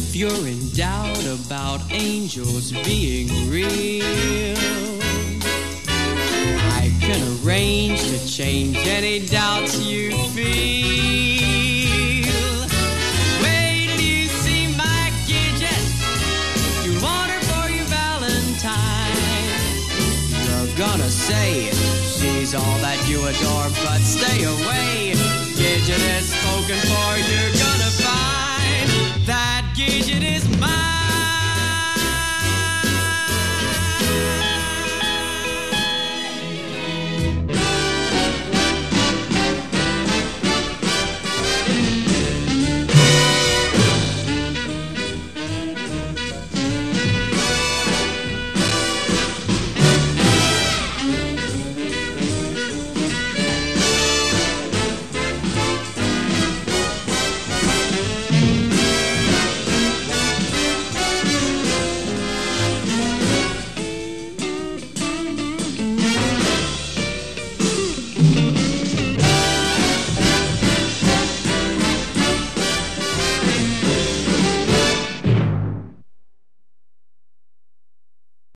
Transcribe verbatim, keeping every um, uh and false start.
If you're in doubt about angels being real, I can arrange to change any doubts you feel. Wait till you see my Gidget, you'll want her for your Valentine. You're gonna say she's all that you adore, but stay away. Gidget is spoken for, you're gonna